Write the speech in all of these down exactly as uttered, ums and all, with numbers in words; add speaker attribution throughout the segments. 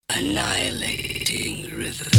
Speaker 1: Annihilating rhythm.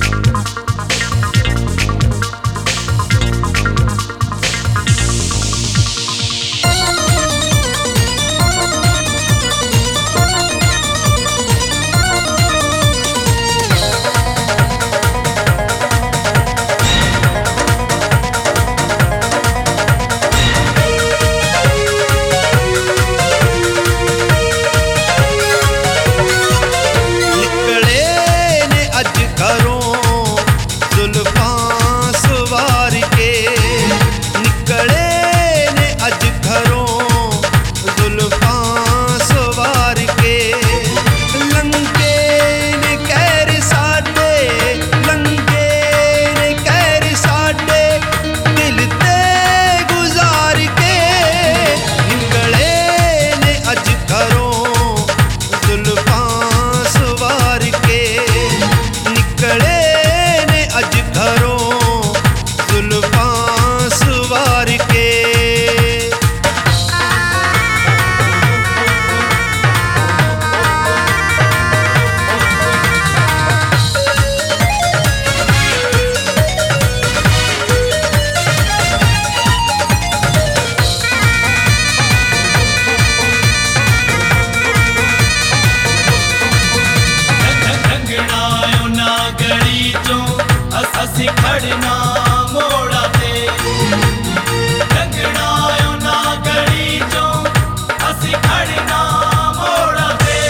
Speaker 2: ਅਸੀਂ ਖੜਨਾ ਮੋੜਾ ਤੇ ਲੰਘਣਾ ਉਹਨਾਂ ਗਲੀ ਚੋਂ ਅਸੀਂ ਖੜਨਾ ਮੋੜਾ ਤੇ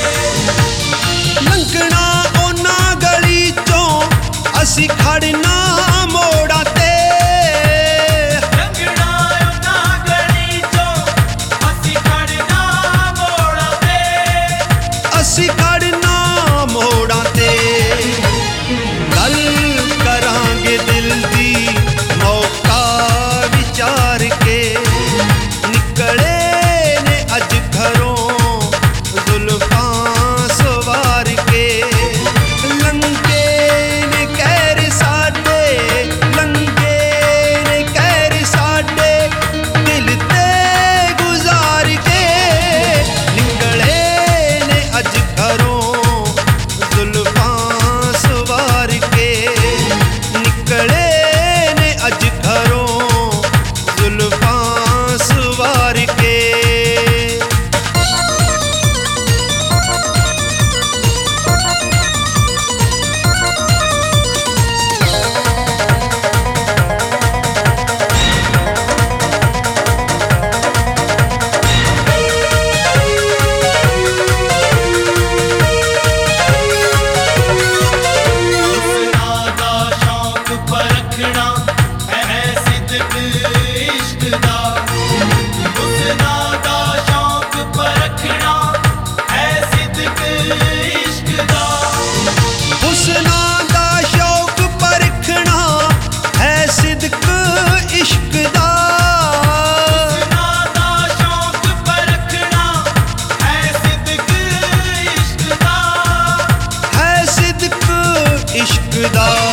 Speaker 3: ਲੰਘਣਾ ਉਹਨਾਂ ਗਲੀ ਚੋਂ ਅਸੀਂ ਖੜਨਾ ਮੋੜਾ ਤੇ
Speaker 2: ਲੰਘਣਾ ਉਹਨਾਂ ਗਲੀ ਚੋਂ ਅਸੀਂ ਖੜਨਾ ਮੋੜਾ ਤੇ
Speaker 3: ਅਸੀਂ ਖੜਨਾ ਮੋੜਾ ਤੇ ਗੱਲ ਕਰਾਂਗੇ ਦਿਲ ਦੀ ਮੌਕਾ ਵਿਚਾਰ ਕੇ ਨਿਕਲੇ ਨੇ ਅੱਜ ਘਰੋਂ ਜ਼ੁਲਫਾਂ ਸਵਾਰ ਕੇ ਲੰਘੇ ਨੇ ਕਹਿਰ ਸਾਡੇ ਲੰਘੇ ਨੇ ਕਹਿਰ ਸਾਡੇ ਦਿਲ ਤੇ ਗੁਜ਼ਾਰ ਕੇ ਨਿਕਲੇ ਨੇ ਅੱਜ ਘਰੋਂ ਜ਼ੁਲਫਾਂ ਸਵਾਰ ਕੇ ਨਿਕਲੇ ਨੇ ਅੱਜ ਘਰੋਂ ਜ਼ੁਲਫਾਂ ਸਵਾਰ ਕੇ ਇਸ਼ਕ ਦਾ